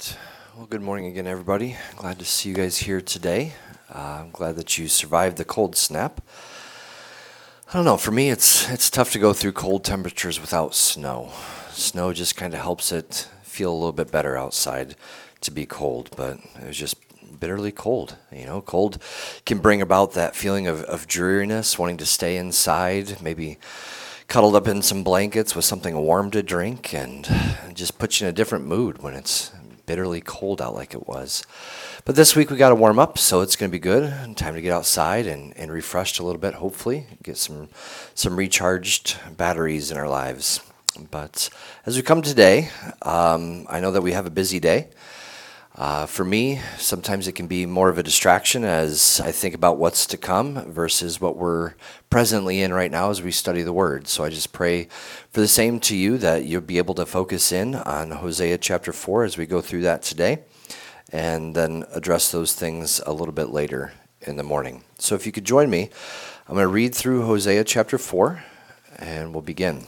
right. Well, good morning again, everybody. Glad to see you guys here today. I'm glad that you survived the cold snap. I don't know, for me, it's tough to go through cold temperatures without snow. Snow just kind of helps it feel a little bit better outside to be cold, but it was just bitterly cold. Cold can bring about that feeling of dreariness, wanting to stay inside, maybe cuddled up in some blankets with something warm to drink, and just puts you in a different mood when it's bitterly cold out like it was. But this week we got to warm up, so it's going to be good. Time to get outside and refreshed a little bit, hopefully. Get some recharged batteries in our lives. But as we come today, I know that we have a busy day. For me, sometimes it can be more of a distraction as I think about what's to come versus what we're presently in right now as we study the Word. So I just pray for the same to you, that you'll be able to focus in on Hosea chapter 4 as we go through that today, and then address those things a little bit later in the morning. So if you could join me, I'm going to read through Hosea chapter 4, and we'll begin.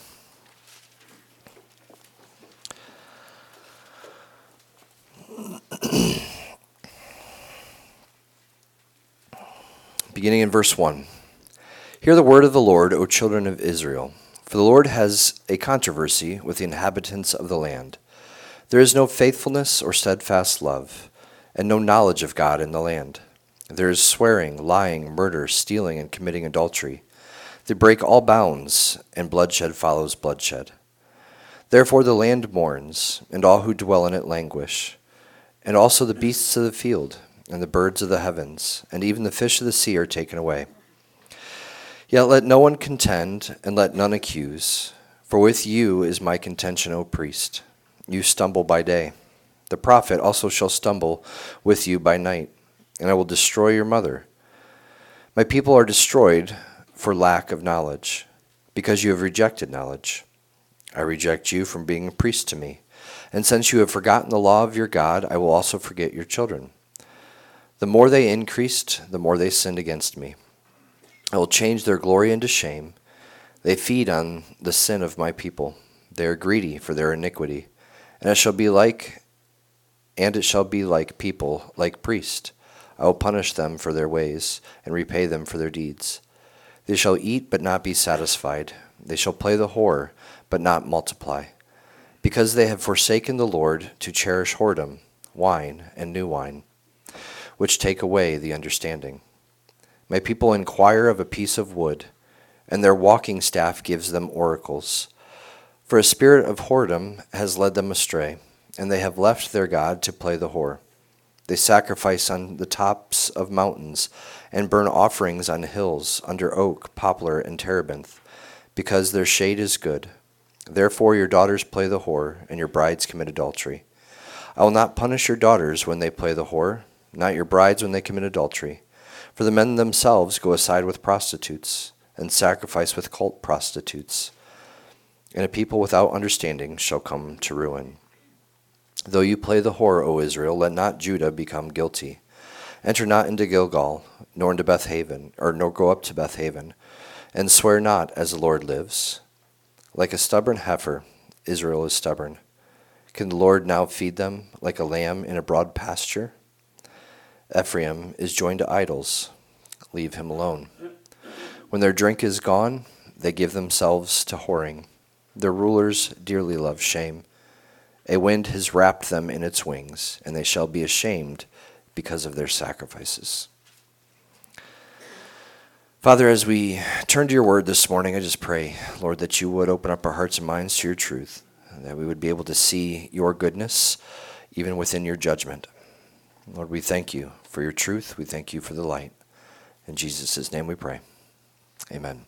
Beginning in verse 1. Hear the word of the Lord, O children of Israel. For the Lord has a controversy with the inhabitants of the land. There is no faithfulness or steadfast love, and no knowledge of God in the land. There is swearing, lying, murder, stealing, and committing adultery. They break all bounds, and bloodshed follows bloodshed. Therefore the land mourns, and all who dwell in it languish, and also the beasts of the field, and the birds of the heavens, and even the fish of the sea are taken away. Yet let no one contend, and let none accuse, for with you is my contention, O priest. You stumble by day. The prophet also shall stumble with you by night, and I will destroy your mother. My people are destroyed for lack of knowledge, because you have rejected knowledge. I reject you from being a priest to me, and since you have forgotten the law of your God, I will also forget your children. The more they increased, the more they sinned against me. I will change their glory into shame. They feed on the sin of my people. They are greedy for their iniquity. And it shall be like people, like priests. I will punish them for their ways, and repay them for their deeds. They shall eat, but not be satisfied. They shall play the whore, but not multiply. Because they have forsaken the Lord to cherish whoredom, wine, and new wine, which take away the understanding. My people inquire of a piece of wood, and their walking staff gives them oracles. For a spirit of whoredom has led them astray, and they have left their God to play the whore. They sacrifice on the tops of mountains, and burn offerings on hills under oak, poplar, and terebinth, because their shade is good. Therefore your daughters play the whore, and your brides commit adultery. I will not punish your daughters when they play the whore, not your brides when they commit adultery. For the men themselves go aside with prostitutes, and sacrifice with cult prostitutes. And a people without understanding shall come to ruin. Though you play the whore, O Israel, let not Judah become guilty. Enter not into Gilgal, nor into Bethaven, nor go up to Bethaven, and swear not, as the Lord lives. Like a stubborn heifer, Israel is stubborn. Can the Lord now feed them like a lamb in a broad pasture? Ephraim is joined to idols. Leave him alone. When their drink is gone, they give themselves to whoring. Their rulers dearly love shame. A wind has wrapped them in its wings, and they shall be ashamed because of their sacrifices. Father, as we turn to your word this morning, I just pray, Lord, that you would open up our hearts and minds to your truth, and that we would be able to see your goodness even within your judgment. Lord, we thank you for your truth. We thank you for the light. In Jesus' name we pray. Amen.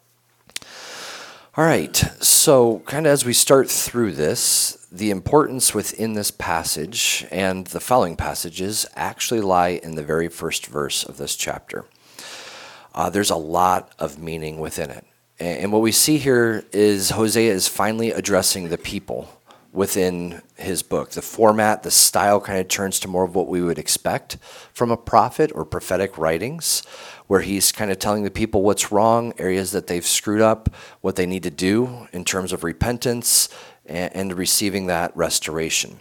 All right, so kind of as we start through this, the importance within this passage and the following passages actually lie in the very first verse of this chapter. There's a lot of meaning within it. And what we see here is Hosea is finally addressing the people within his book. The format, the style kind of turns to more of what we would expect from a prophet or prophetic writings, where he's kind of telling the people what's wrong, areas that they've screwed up, what they need to do in terms of repentance and receiving that restoration.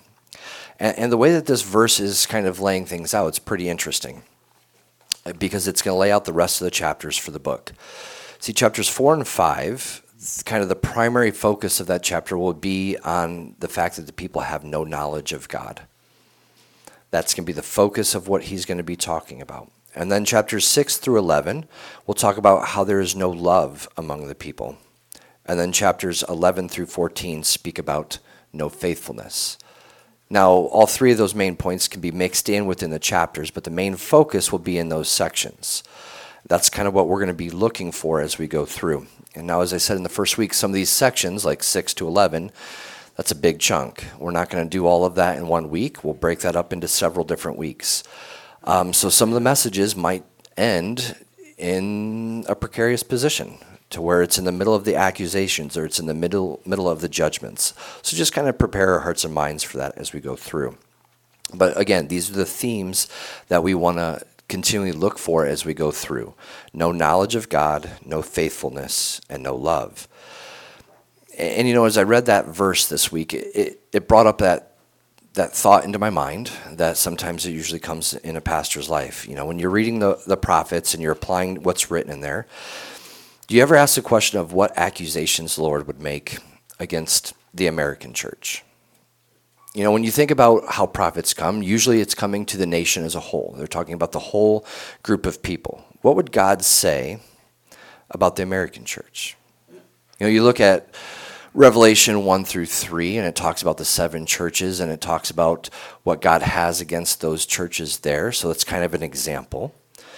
And the way that this verse is kind of laying things out, it's pretty interesting because it's going to lay out the rest of the chapters for the book. See, chapters 4 and 5, kind of the primary focus of that chapter will be on the fact that the people have no knowledge of God. That's going to be the focus of what he's going to be talking about. And then chapters 6 through 11, we'll talk about how there is no love among the people. And then chapters 11 through 14 speak about no faithfulness. Now, all three of those main points can be mixed in within the chapters, but the main focus will be in those sections. That's kind of what we're going to be looking for as we go through. And now, as I said in the first week, some of these sections, like 6 to 11, that's a big chunk. We're not going to do all of that in 1 week. We'll break that up into several different weeks. So some of the messages might end in a precarious position to where it's in the middle of the accusations or it's in the middle of the judgments. So just kind of prepare our hearts and minds for that as we go through. But again, these are the themes that we want to continually look for as we go through. No knowledge of God, no faithfulness, and no love. And as I read that verse this week, it brought up that thought into my mind that sometimes it usually comes in a pastor's life. When you're reading the prophets and you're applying what's written in there, do you ever ask the question of what accusations the Lord would make against the American church? When you think about how prophets come, usually it's coming to the nation as a whole. They're talking about the whole group of people. What would God say about the American church? You look at Revelation 1 through 3, and it talks about the 7 churches, and it talks about what God has against those churches there. So it's kind of an example.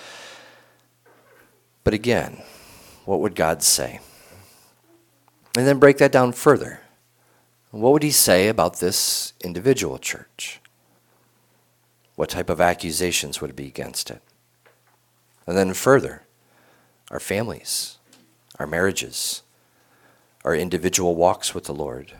But again, what would God say? And then break that down further. What would he say about this individual church? What type of accusations would be against it? And then further, our families, our marriages, our individual walks with the Lord.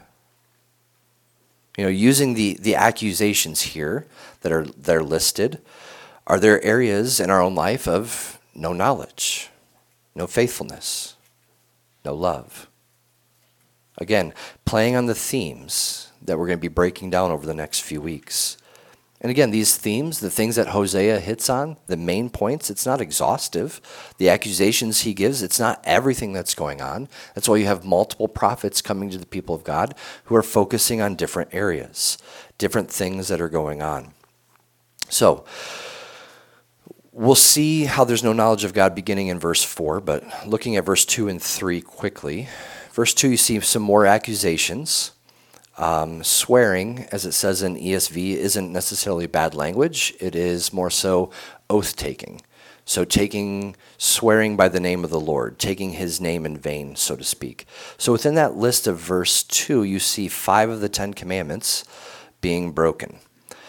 Using the accusations here that are listed, are there areas in our own life of no knowledge, no faithfulness, no love? Again, playing on the themes that we're going to be breaking down over the next few weeks. And again, these themes, the things that Hosea hits on, the main points, it's not exhaustive. The accusations he gives, it's not everything that's going on. That's why you have multiple prophets coming to the people of God who are focusing on different areas, different things that are going on. So, we'll see how there's no knowledge of God beginning in verse 4, but looking at verse 2 and 3 quickly. Verse 2, you see some more accusations. Swearing, as it says in ESV, isn't necessarily bad language. It is more so oath-taking. So swearing by the name of the Lord, taking his name in vain, so to speak. So within that list of verse 2, you see 5 of the 10 commandments being broken.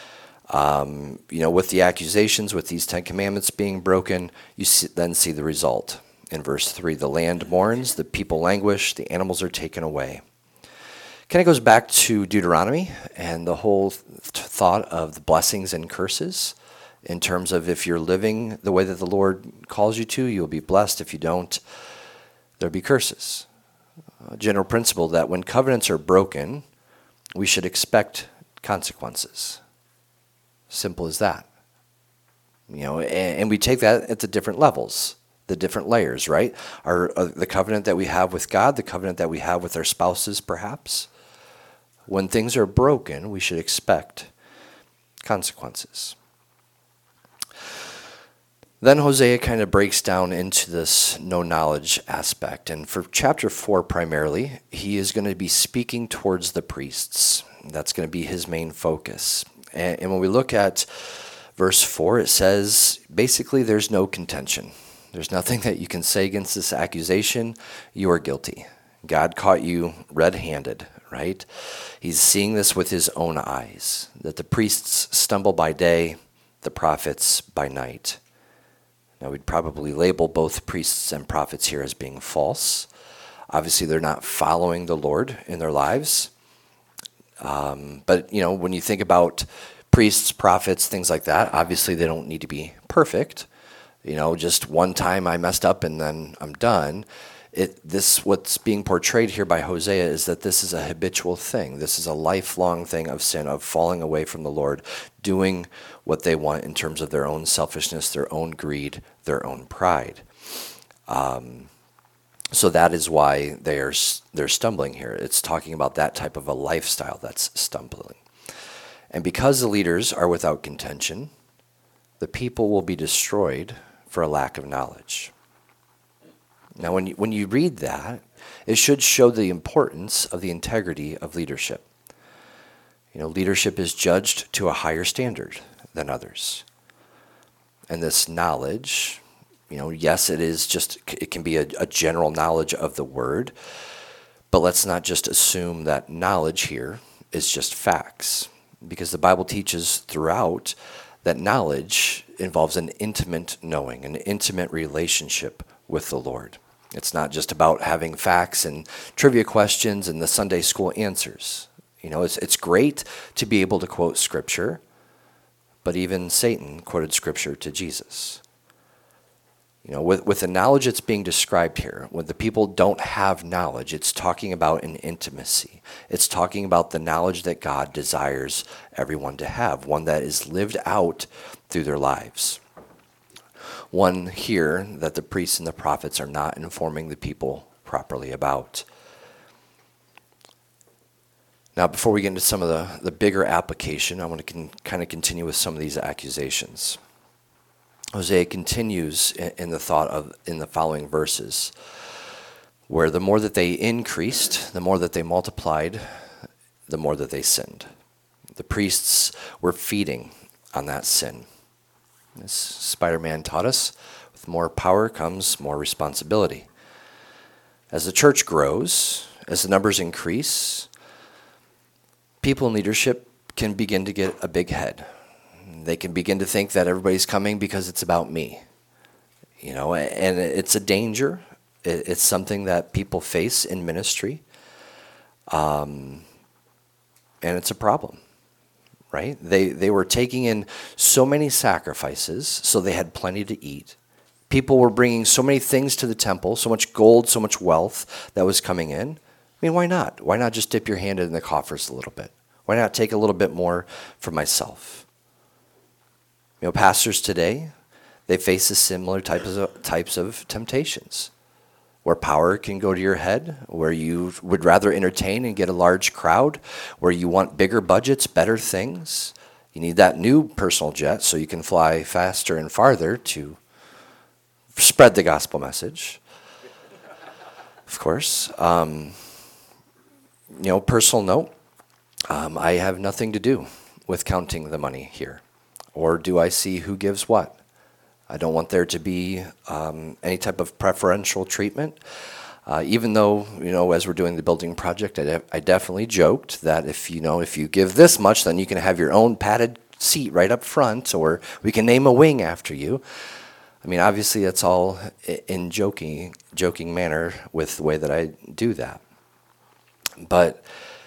With the accusations, with these 10 commandments being broken, you then see the result. In verse 3, the land mourns, the people languish, the animals are taken away. Kind of goes back to Deuteronomy and the whole thought of the blessings and curses in terms of if you're living the way that the Lord calls you to, you'll be blessed. If you don't, there'll be curses. A general principle that when covenants are broken, we should expect consequences. Simple as that. And we take that at the different levels, the different layers, right? The covenant that we have with God, the covenant that we have with our spouses, perhaps. When things are broken, we should expect consequences. Then Hosea kind of breaks down into this no knowledge aspect. And for chapter 4 primarily, he is going to be speaking towards the priests. That's going to be his main focus. And when we look at verse 4, it says, basically there's no contention. There's nothing that you can say against this accusation. You are guilty. God caught you red-handed, right? He's seeing this with his own eyes, that the priests stumble by day, the prophets by night. Now, we'd probably label both priests and prophets here as being false. Obviously, they're not following the Lord in their lives. But, when you think about priests, prophets, things like that, obviously they don't need to be perfect. Just one time I messed up and then I'm done. What's being portrayed here by Hosea is that this is a habitual thing. This is a lifelong thing of sin, of falling away from the Lord, doing what they want in terms of their own selfishness, their own greed, their own pride. So that is why they're stumbling here. It's talking about that type of a lifestyle that's stumbling. And because the leaders are without contention, the people will be destroyed for a lack of knowledge. Now, when you read that, it should show the importance of the integrity of leadership. Leadership is judged to a higher standard than others. And this knowledge, yes, it can be a general knowledge of the word, but let's not just assume that knowledge here is just facts, because the Bible teaches throughout that knowledge involves an intimate knowing, an intimate relationship with the Lord. It's not just about having facts and trivia questions and the Sunday school answers. It's great to be able to quote Scripture, but even Satan quoted Scripture to Jesus. With the knowledge that's being described here, when the people don't have knowledge, it's talking about an intimacy. It's talking about the knowledge that God desires everyone to have, one that is lived out through their lives. One here that the priests and the prophets are not informing the people properly about. Now, before we get into some of the bigger application, I want to kind of continue with some of these accusations. Hosea continues in the following verses, where the more that they increased, the more that they multiplied, the more that they sinned. The priests were feeding on that sin. As Spider-Man taught us, with more power comes more responsibility. As the church grows, as the numbers increase, people in leadership can begin to get a big head. They can begin to think that everybody's coming because it's about me. And it's a danger. It's something that people face in ministry. And it's a problem, right? They were taking in so many sacrifices, so they had plenty to eat. People were bringing so many things to the temple, so much gold, so much wealth that was coming in. Why not? Why not just dip your hand in the coffers a little bit? Why not take a little bit more for myself? Pastors today, they face the similar types of temptations, where power can go to your head, where you would rather entertain and get a large crowd, where you want bigger budgets, better things. You need that new personal jet so you can fly faster and farther to spread the gospel message. Of course. Personal note, I have nothing to do with counting the money here. Or do I see who gives what? I don't want there to be any type of preferential treatment. Even though, as we're doing the building project, I definitely joked that if you give this much, then you can have your own padded seat right up front, or we can name a wing after you. Obviously that's all in joking manner with the way that I do that. But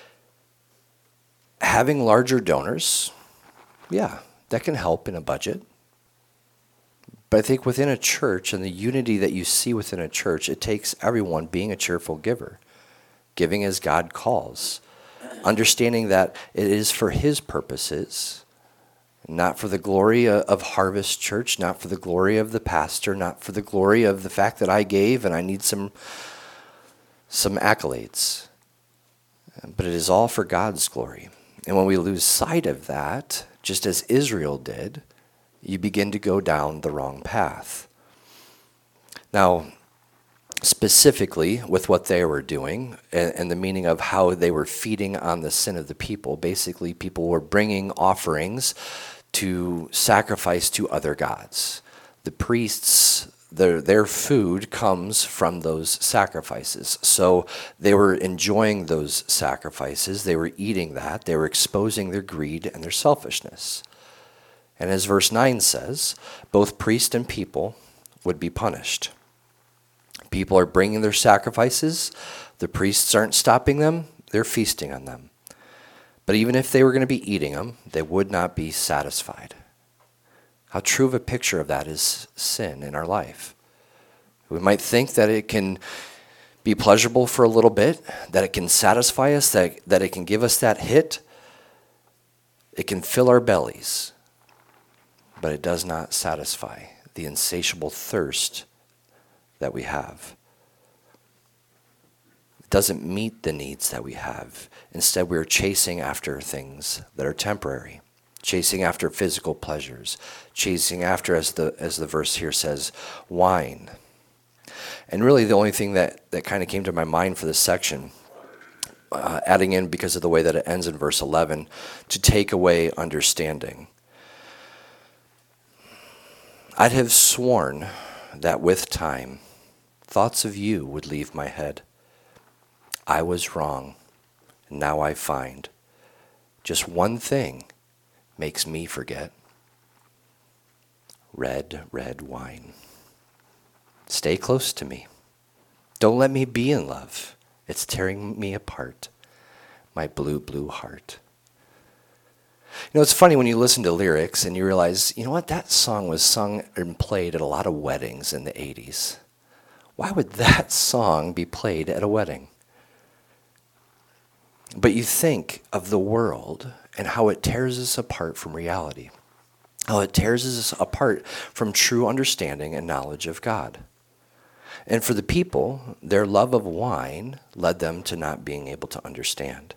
having larger donors, yeah, that can help in a budget. But I think within a church and the unity that you see within a church, it takes everyone being a cheerful giver, giving as God calls, understanding that it is for His purposes, not for the glory of Harvest Church, not for the glory of the pastor, not for the glory of the fact that I gave and I need some accolades. But it is all for God's glory. And when we lose sight of that, just as Israel did, you begin to go down the wrong path. Now, specifically with what they were doing and the meaning of how they were feeding on the sin of the people, basically people were bringing offerings to sacrifice to other gods. The priests, their food comes from those sacrifices. So they were enjoying those sacrifices. They were eating that. They were exposing their greed and their selfishness. And as verse 9 says, both priest and people would be punished. People are bringing their sacrifices. The priests aren't stopping them. They're feasting on them. But even if they were going to be eating them, they would not be satisfied. How true of a picture of that is sin in our life. We might think that it can be pleasurable for a little bit, that it can satisfy us, that it can give us that hit. It can fill our bellies, but it does not satisfy the insatiable thirst that we have. It doesn't meet the needs that we have. Instead, we're chasing after things that are temporary, chasing after physical pleasures, chasing after, as the verse here says, wine. And really the only thing that kind of came to my mind for this section, adding in because of the way that it ends in verse 11, to take away understanding. I'd have sworn that with time, thoughts of you would leave my head. I was wrong, and now I find just one thing makes me forget. Red, red wine. Stay close to me. Don't let me be in love. It's tearing me apart. My blue, blue heart. You know, it's funny when you listen to lyrics and you realize, you know what, that song was sung and played at a lot of weddings in the 80s. Why would that song be played at a wedding? But you think of the world and how it tears us apart from reality, how it tears us apart from true understanding and knowledge of God. And for the people, their love of wine led them to not being able to understand.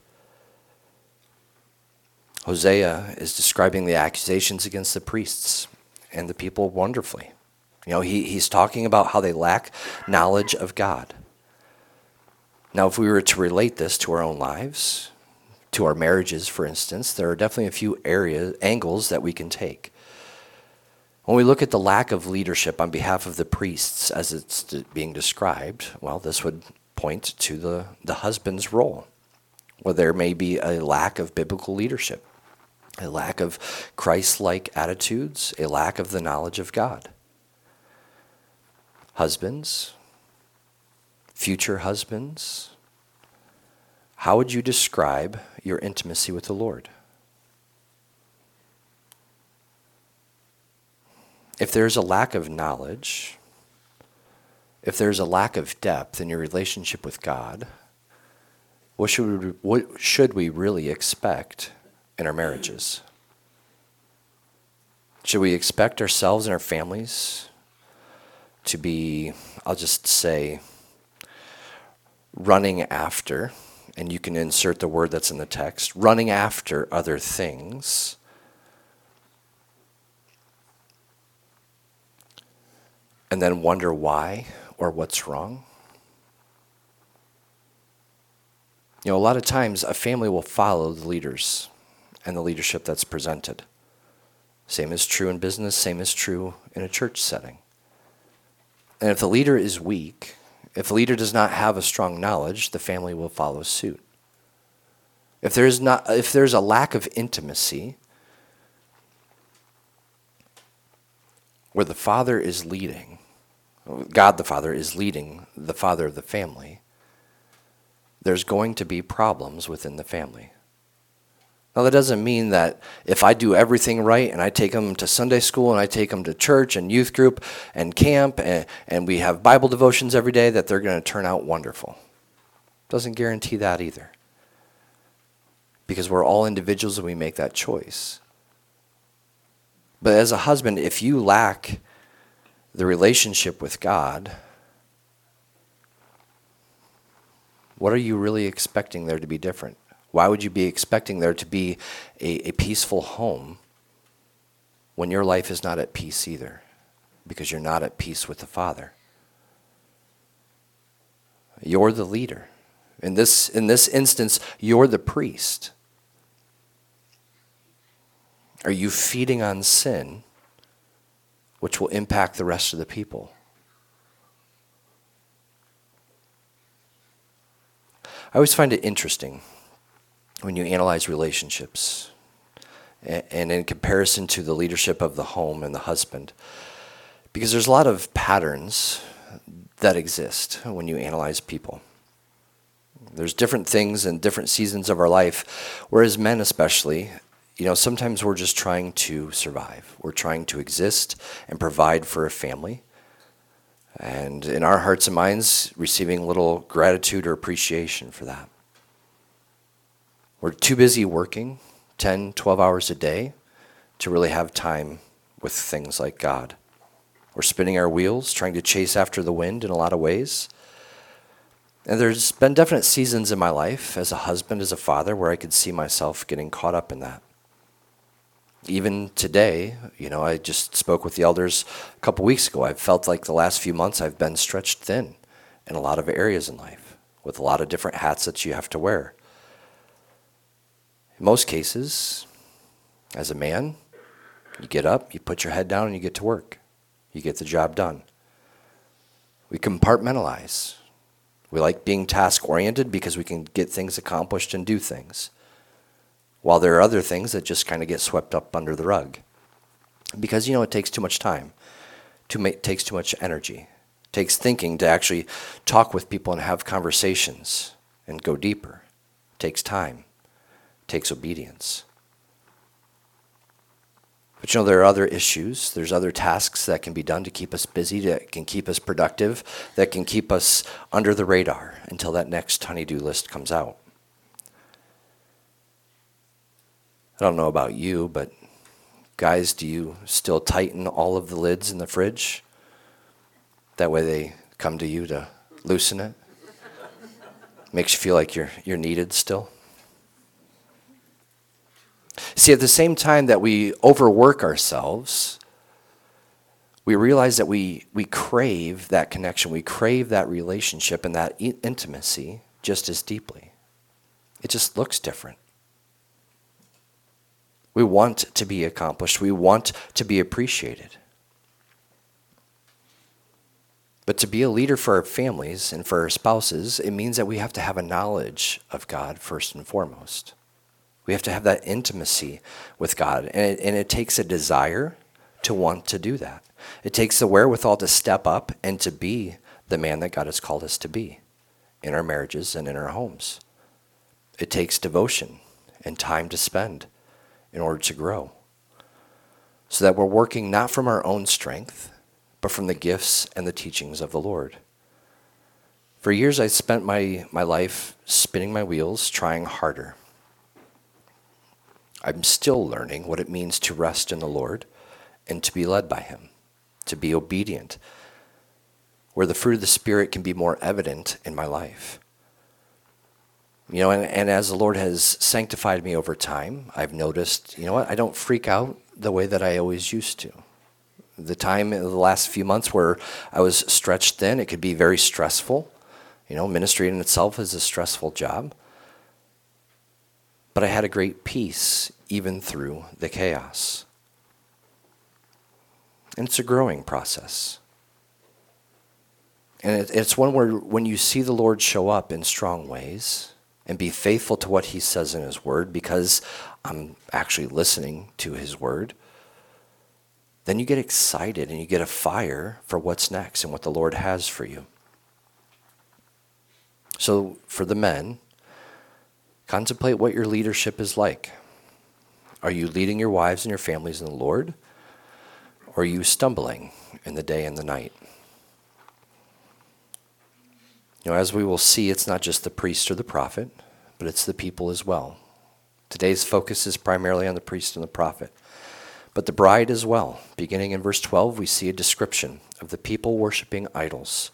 Hosea is describing the accusations against the priests and the people wonderfully. You know, he's talking about how they lack knowledge of God. Now, if we were to relate this to our own lives, to our marriages, for instance, there are definitely a few angles that we can take. When we look at the lack of leadership on behalf of the priests as it's being described, well, this would point to the husband's role, where there may be a lack of biblical leadership, a lack of Christ-like attitudes, a lack of the knowledge of God. Husbands, future husbands, how would you describe your intimacy with the Lord? If there's a lack of knowledge, if there's a lack of depth in your relationship with God, what should we really expect in our marriages? Should we expect ourselves and our families to be, I'll just say, running after, and you can insert the word that's in the text, running after other things, and then wonder why or what's wrong? You know, a lot of times a family will follow the leaders and the leadership that's presented. Same is true in business, same is true in a church setting. And if the leader is weak, if the leader does not have a strong knowledge, the family will follow suit. If there's a lack of intimacy, where the father is leading, God the Father is leading the father of the family, there's going to be problems within the family. Now, that doesn't mean that if I do everything right and I take them to Sunday school and I take them to church and youth group and camp and we have Bible devotions every day that they're going to turn out wonderful. Doesn't guarantee that either. Because we're all individuals and we make that choice. But as a husband, if you lack the relationship with God, what are you really expecting there to be different? Why would you be expecting there to be a peaceful home when your life is not at peace either? Because you're not at peace with the Father. You're the leader. In this instance, you're the priest. Are you feeding on sin, which will impact the rest of the people? I always find it interesting when you analyze relationships and in comparison to the leadership of the home and the husband, because there's a lot of patterns that exist when you analyze people. There's different things in different seasons of our life, whereas men especially, sometimes we're just trying to survive. We're trying to exist and provide for a family. And in our hearts and minds, receiving a little gratitude or appreciation for that. We're too busy working 10, 12 hours a day to really have time with things like God. We're spinning our wheels, trying to chase after the wind in a lot of ways. And there's been definite seasons in my life as a husband, as a father, where I could see myself getting caught up in that. Even today, I just spoke with the elders a couple weeks ago. I've felt like the last few months I've been stretched thin in a lot of areas in life, with a lot of different hats that you have to wear. In most cases, as a man, you get up, you put your head down, and you get to work. You get the job done. We compartmentalize. We like being task-oriented because we can get things accomplished and do things. While there are other things that just kind of get swept up under the rug. Because, it takes too much time. It takes too much energy. It takes thinking to actually talk with people and have conversations and go deeper. It takes time. It takes obedience. But there are other issues. There's other tasks that can be done to keep us busy, that can keep us productive, that can keep us under the radar until that next honey-do list comes out. I don't know about you, but guys, do you still tighten all of the lids in the fridge? That way they come to you to loosen it? Makes you feel like you're needed still? See, at the same time that we overwork ourselves, we realize that we crave that connection, we crave that relationship and that intimacy just as deeply. It just looks different. We want to be accomplished. We want to be appreciated. But to be a leader for our families and for our spouses, it means that we have to have a knowledge of God first and foremost. We have to have that intimacy with God. And it takes a desire to want to do that. It takes the wherewithal to step up and to be the man that God has called us to be in our marriages and in our homes. It takes devotion and time to spend in order to grow. So that we're working not from our own strength, but from the gifts and the teachings of the Lord. For years I spent my life spinning my wheels, trying harder. I'm still learning what it means to rest in the Lord and to be led by Him, to be obedient, where the fruit of the Spirit can be more evident in my life. And as the Lord has sanctified me over time, I've noticed, I don't freak out the way that I always used to. The time in the last few months where I was stretched thin, it could be very stressful. Ministry in itself is a stressful job. But I had a great peace even through the chaos. And it's a growing process. And it's one where when you see the Lord show up in strong ways and be faithful to what He says in His Word, because I'm actually listening to His Word, then you get excited and you get a fire for what's next and what the Lord has for you. So for the men, contemplate what your leadership is like. Are you leading your wives and your families in the Lord? Or are you stumbling in the day and the night? As we will see, it's not just the priest or the prophet, but it's the people as well. Today's focus is primarily on the priest and the prophet, but the bride as well. Beginning in verse 12, we see a description of the people worshiping idols.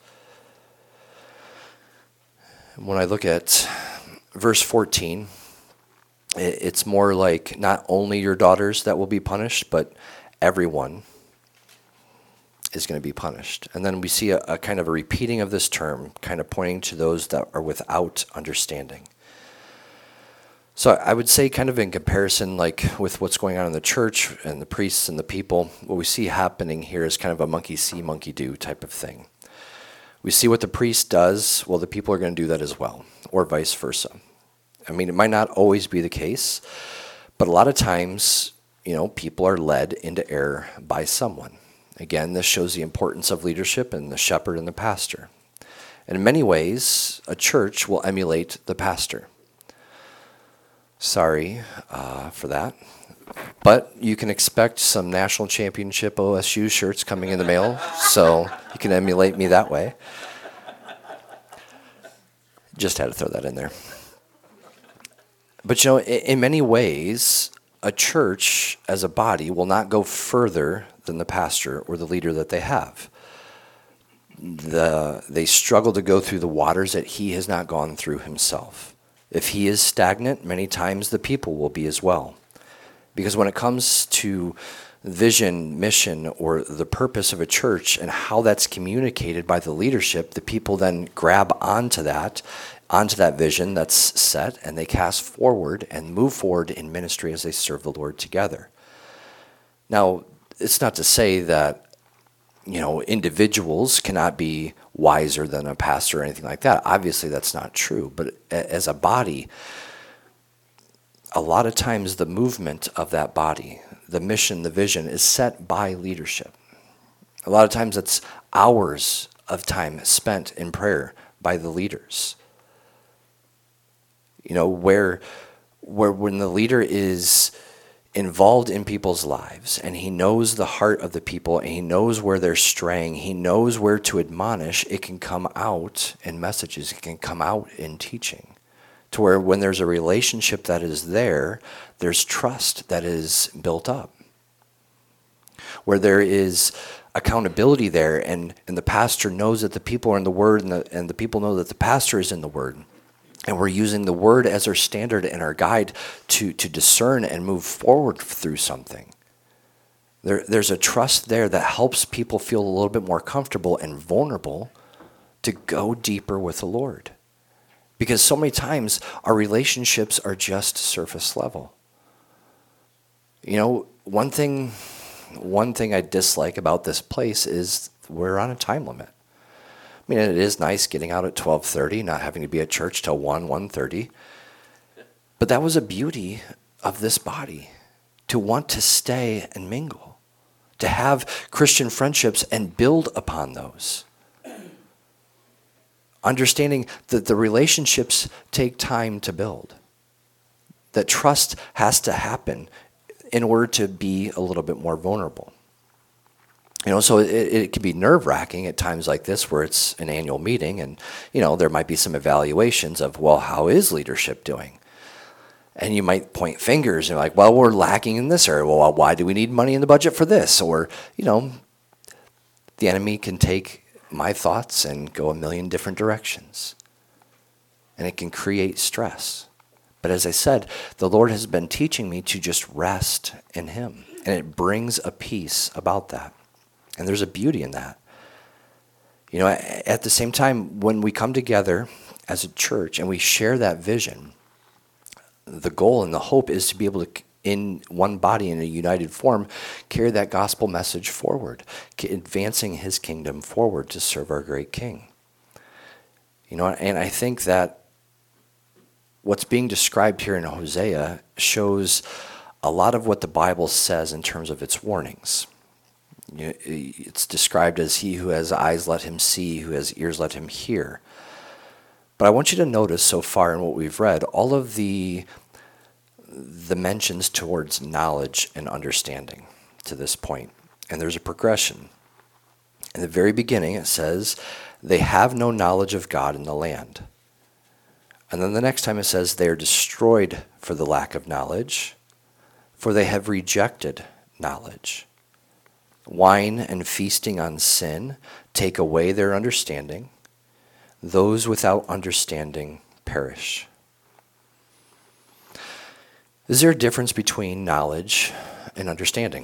When I look at verse 14, it's more like not only your daughters that will be punished, but everyone is going to be punished. And then we see a kind of a repeating of this term, kind of pointing to those that are without understanding. So I would say, kind of in comparison, like with what's going on in the church and the priests and the people, what we see happening here is kind of a monkey see, monkey do type of thing. We see what the priest does, well, the people are going to do that as well, or vice versa. I mean, it might not always be the case, but a lot of times, people are led into error by someone. Again, this shows the importance of leadership and the shepherd and the pastor. And in many ways, a church will emulate the pastor. Sorry for that. But you can expect some national championship OSU shirts coming in the mail, so you can emulate me that way. Just had to throw that in there. But in many ways, a church as a body will not go further than the pastor or the leader that they have. They struggle to go through the waters that he has not gone through himself. If he is stagnant, many times the people will be as well. Because when it comes to vision, mission, or the purpose of a church and how that's communicated by the leadership, the people then grab onto that vision that's set, and they cast forward and move forward in ministry as they serve the Lord together. Now, it's not to say that individuals cannot be wiser than a pastor or anything like that. Obviously, that's not true. But as a body, a lot of times the movement of that body, the mission, the vision, is set by leadership. A lot of times it's hours of time spent in prayer by the leaders. Where when the leader is involved in people's lives, and he knows the heart of the people, and he knows where they're straying, he knows where to admonish, it can come out in messages, it can come out in teaching. To where when there's a relationship that is there, there's trust that is built up. Where there is accountability there, and the pastor knows that the people are in the Word, and the people know that the pastor is in the Word. And we're using the Word as our standard and our guide to discern and move forward through something. There's a trust there that helps people feel a little bit more comfortable and vulnerable to go deeper with the Lord. Because so many times our relationships are just surface level. One thing I dislike about this place is we're on a time limit. I mean, it is nice getting out at 12:30, not having to be at church till 1:30. But that was a beauty of this body, to want to stay and mingle, to have Christian friendships and build upon those. Understanding that the relationships take time to build, that trust has to happen in order to be a little bit more vulnerable. So it can be nerve-wracking at times like this where it's an annual meeting and, there might be some evaluations of, well, how is leadership doing? And you might point fingers and like, well, we're lacking in this area. Well, why do we need money in the budget for this? Or, the enemy can take my thoughts and go a million different directions. And it can create stress. But as I said, the Lord has been teaching me to just rest in Him. And it brings a peace about that. And there's a beauty in that. At the same time, when we come together as a church and we share that vision, the goal and the hope is to be able to, in one body, in a united form, carry that gospel message forward, advancing His kingdom forward to serve our great King. And I think that what's being described here in Hosea shows a lot of what the Bible says in terms of its warnings. It's described as he who has eyes, let him see, who has ears, let him hear. But I want you to notice so far in what we've read, all of the mentions towards knowledge and understanding to this point. And there's a progression. In the very beginning, it says, they have no knowledge of God in the land. And then the next time it says, they are destroyed for the lack of knowledge, for they have rejected knowledge. Wine and feasting on sin take away their understanding. Those without understanding perish. Is there a difference between knowledge and understanding?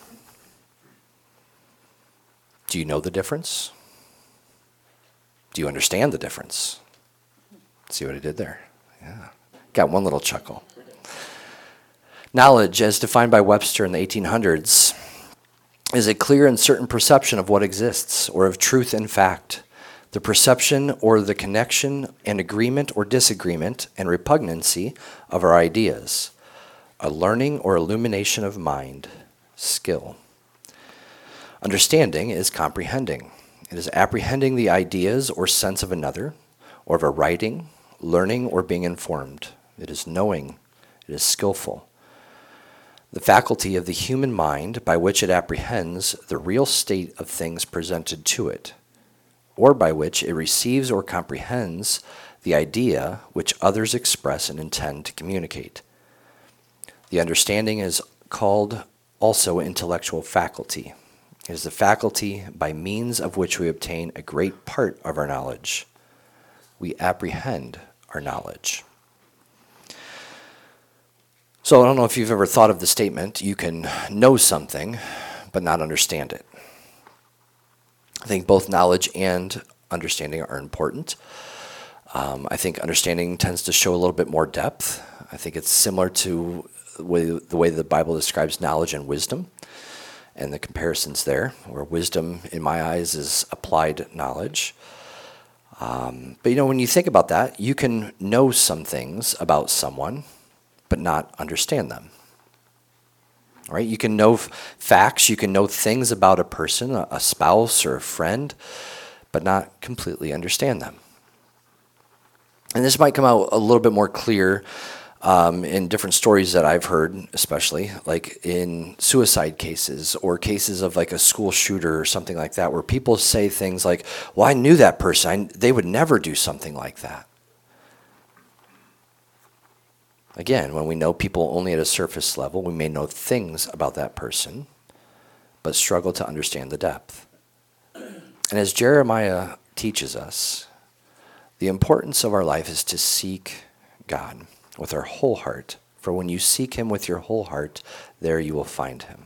Do you know the difference? Do you understand the difference? See what I did there? Yeah. Got one little chuckle. Knowledge, as defined by Webster in the 1800s, is a clear and certain perception of what exists, or of truth and fact. The perception or the connection and agreement or disagreement and repugnancy of our ideas. A learning or illumination of mind, skill. Understanding is comprehending. It is apprehending the ideas or sense of another, or of a writing, learning, or being informed. It is knowing. It is skillful. the faculty of the human mind by which it apprehends the real state of things presented to it, or by which it receives or comprehends the idea which others express and intend to communicate. The understanding is called also intellectual faculty. It is the faculty by means of which we obtain a great part of our knowledge. We apprehend our knowledge. So I don't know if you've ever thought of the statement, you can know something but not understand it. I think both knowledge and understanding are important. I think understanding tends to show a little bit more depth. I think it's similar to the way the Bible describes knowledge and wisdom and the comparisons there, where wisdom, in my eyes, is applied knowledge. But when you think about that, you can know some things about someone, but not understand them. Right? You can know facts, you can know things about a person, a spouse or a friend, but not completely understand them. And this might come out a little bit more clear in different stories that I've heard, especially like in suicide cases or cases of like a school shooter or something like that, where people say things like, well, I knew that person. They would never do something like that. Again, when we know people only at a surface level, we may know things about that person, but struggle to understand the depth. And as Jeremiah teaches us, the importance of our life is to seek God with our whole heart. For when you seek him with your whole heart, there you will find him.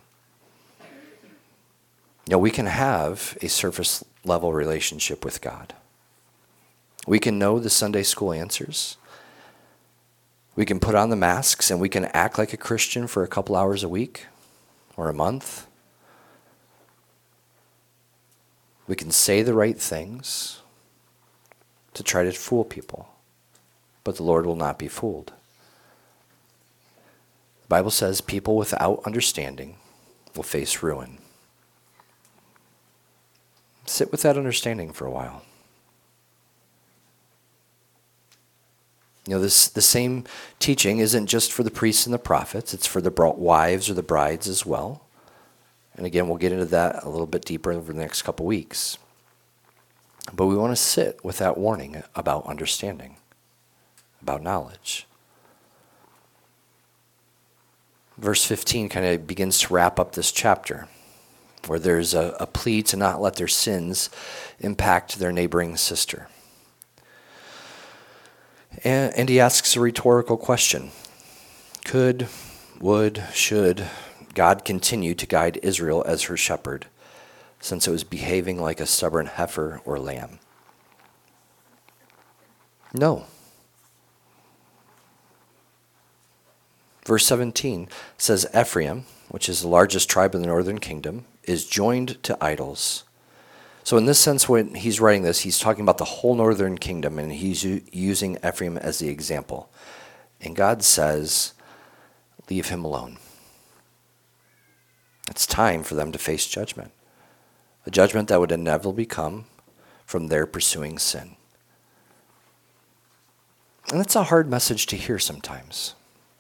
We can have a surface level relationship with God. We can know the Sunday school answers. We can put on the masks and we can act like a Christian for a couple hours a week or a month. We can say the right things to try to fool people, but the Lord will not be fooled. The Bible says people without understanding will face ruin. Sit with that understanding for a while. The same teaching isn't just for the priests and the prophets, it's for the wives or the brides as well. And again, we'll get into that a little bit deeper over the next couple weeks. But we want to sit with that warning about understanding, about knowledge. Verse 15 kind of begins to wrap up this chapter, where there's a plea to not let their sins impact their neighboring sister. And he asks a rhetorical question. Could, would, should God continue to guide Israel as her shepherd, since it was behaving like a stubborn heifer or lamb? No. Verse 17 says, Ephraim, which is the largest tribe in the northern kingdom, is joined to idols. So in this sense, when he's writing this, he's talking about the whole northern kingdom, and he's using Ephraim as the example. And God says, leave him alone. It's time for them to face judgment. A judgment that would inevitably come from their pursuing sin. And that's a hard message to hear sometimes.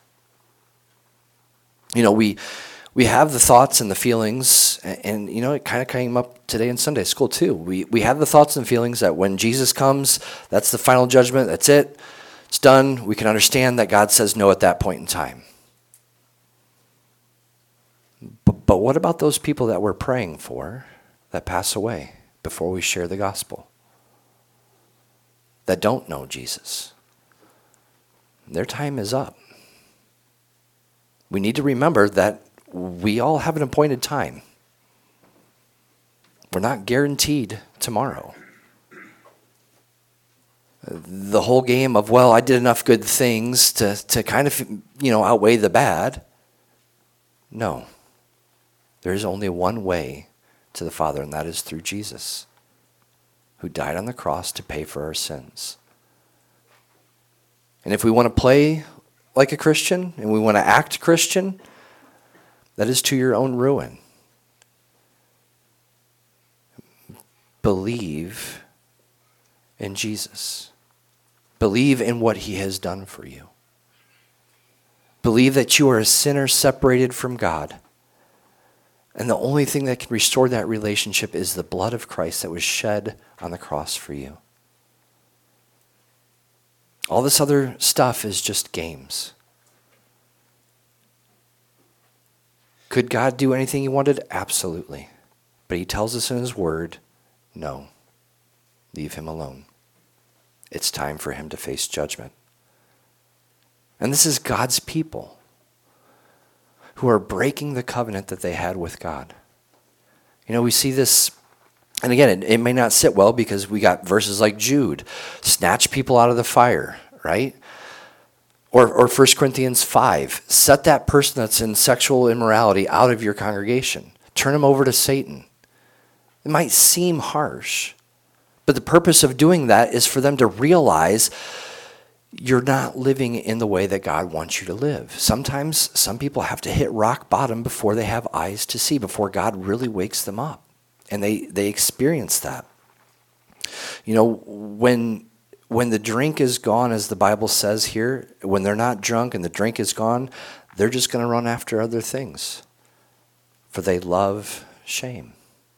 We have the thoughts and the feelings, and it kind of came up today in Sunday school too. We have the thoughts and feelings that when Jesus comes, that's the final judgment, that's it, it's done. We can understand that God says no at that point in time. But what about those people that we're praying for that pass away before we share the gospel? That don't know Jesus? Their time is up. We need to remember that we all have an appointed time. We're not guaranteed tomorrow. The whole game of, I did enough good things to kind of, outweigh the bad. No. There is only one way to the Father, and that is through Jesus, who died on the cross to pay for our sins. And if we want to play like a Christian, and we want to act Christian, that is to your own ruin. Believe in Jesus. Believe in what he has done for you. Believe that you are a sinner separated from God. And the only thing that can restore that relationship is the blood of Christ that was shed on the cross for you. All this other stuff is just games. Could God do anything he wanted? Absolutely. But he tells us in his word, no, leave him alone. It's time for him to face judgment. And this is God's people who are breaking the covenant that they had with God. You know, we see this, and again, it may not sit well because we got verses like Jude, snatch people out of the fire, right? Or 1 Corinthians 5, set that person that's in sexual immorality out of your congregation. Turn them over to Satan. It might seem harsh, but the purpose of doing that is for them to realize you're not living in the way that God wants you to live. Sometimes some people have to hit rock bottom before they have eyes to see, before God really wakes them up. And they experience that. You know, when the drink is gone, as the Bible says here, when they're not drunk and the drink is gone, they're just going to run after other things. For they love shame.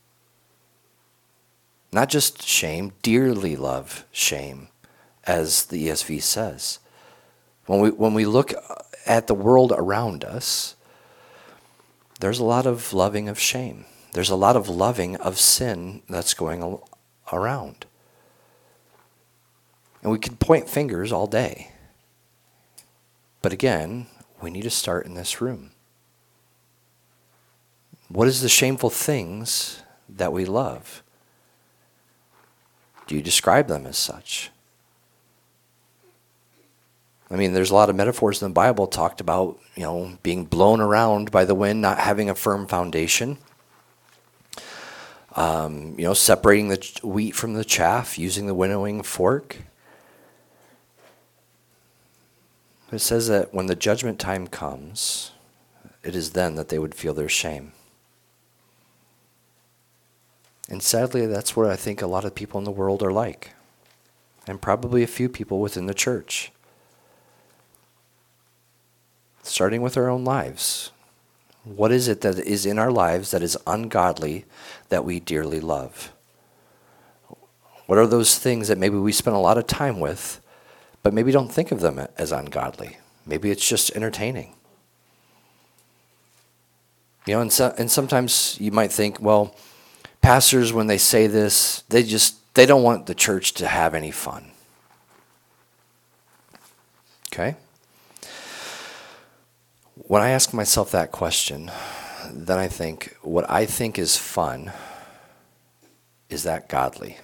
Not just shame, dearly love shame, as the ESV says. When we look at the world around us, there's a lot of loving of shame. There's a lot of loving of sin that's going around. And we could point fingers all day. But again, we need to start in this room. What is the shameful things that we love? Do you describe them as such? I mean, there's a lot of metaphors in the Bible talked about, you know, being blown around by the wind, not having a firm foundation. You know, separating the wheat from the chaff, using the winnowing fork. It says that when the judgment time comes, it is then that they would feel their shame. And sadly, that's what I think a lot of people in the world are like. And probably a few people within the church. Starting with our own lives. What is it that is in our lives that is ungodly that we dearly love? What are those things that maybe we spend a lot of time with, but maybe don't think of them as ungodly? Maybe it's just entertaining. You know, and sometimes you might think, well, pastors, when they say this, they don't want the church to have any fun. Okay? When I ask myself that question, then I think, what I think is fun, is that godly?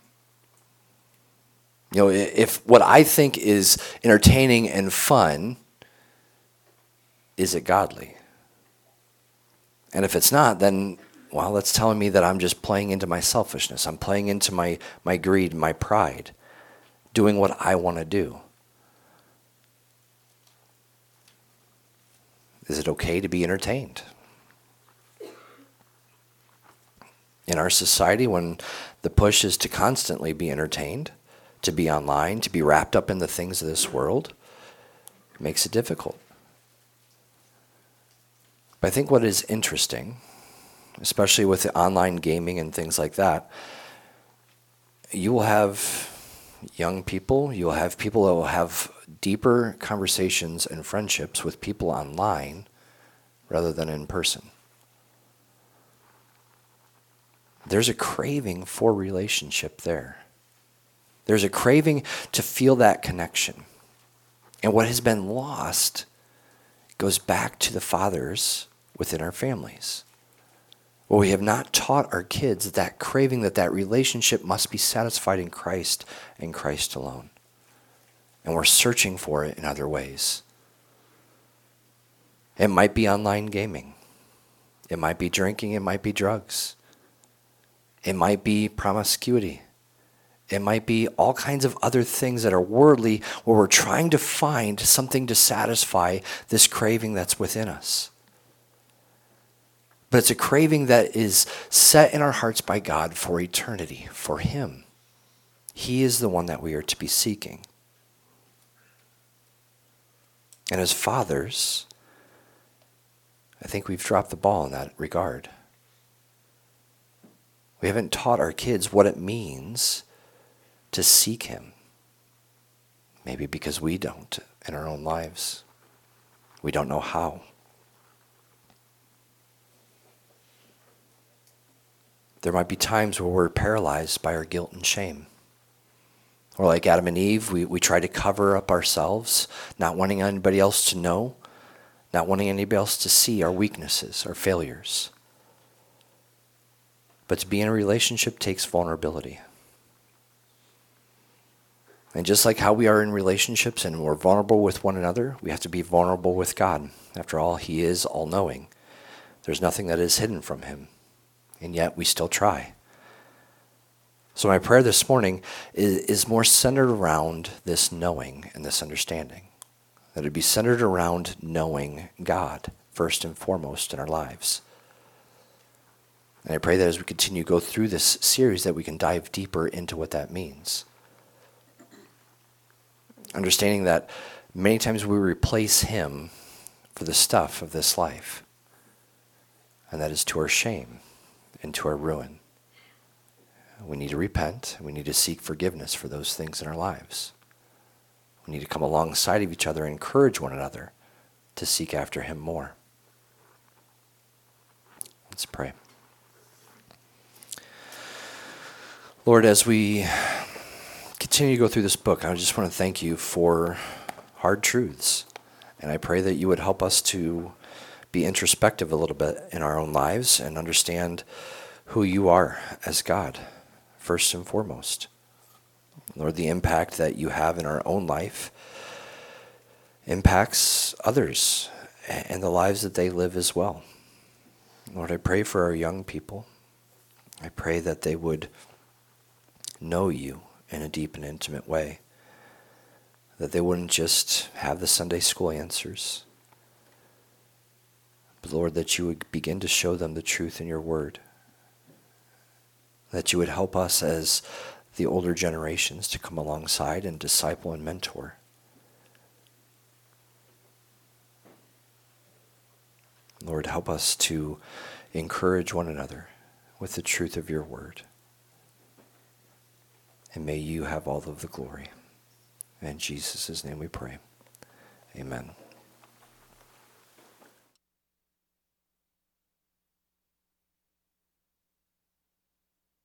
You know, if what I think is entertaining and fun, is it godly? And if it's not, then, well, that's telling me that I'm just playing into my selfishness. I'm playing into my greed, my pride, doing what I want to do. Is it okay to be entertained? In our society, when the push is to constantly be entertained, to be online, to be wrapped up in the things of this world, it makes it difficult. But I think what is interesting, especially with the online gaming and things like that, you will have young people, you will have people that will have deeper conversations and friendships with people online rather than in person. There's a craving for relationship there. There's a craving to feel that connection. And what has been lost goes back to the fathers within our families. Well, we have not taught our kids that craving, that relationship must be satisfied in Christ and Christ alone. And we're searching for it in other ways. It might be online gaming. It might be drinking. It might be drugs. It might be promiscuity. It might be all kinds of other things that are worldly, where we're trying to find something to satisfy this craving that's within us. But it's a craving that is set in our hearts by God for eternity, for Him. He is the one that we are to be seeking. And as fathers, I think we've dropped the ball in that regard. We haven't taught our kids what it means to seek him. Maybe because we don't in our own lives. We don't know how. There might be times where we're paralyzed by our guilt and shame. Or like Adam and Eve, we try to cover up ourselves, not wanting anybody else to know, not wanting anybody else to see our weaknesses, our failures. But to be in a relationship takes vulnerability. And just like how we are in relationships and we're vulnerable with one another, we have to be vulnerable with God. After all, he is all-knowing. There's nothing that is hidden from him. And yet we still try. So my prayer this morning is more centered around this knowing and this understanding. That it be centered around knowing God first and foremost in our lives. And I pray that as we continue to go through this series that we can dive deeper into what that means. Understanding that many times we replace him for the stuff of this life. And that is to our shame and to our ruin. We need to repent. We need to seek forgiveness for those things in our lives. We need to come alongside of each other and encourage one another to seek after him more. Let's pray. Lord, as we continue to go through this book, I just want to thank you for hard truths. And I pray that you would help us to be introspective a little bit in our own lives and understand who you are as God, first and foremost. Lord, the impact that you have in our own life impacts others and the lives that they live as well. Lord, I pray for our young people. I pray that they would know you in a deep and intimate way. That they wouldn't just have the Sunday school answers. But Lord, that you would begin to show them the truth in your word. That you would help us as the older generations to come alongside and disciple and mentor. Lord, help us to encourage one another with the truth of your word. And may you have all of the glory. In Jesus' name we pray. Amen.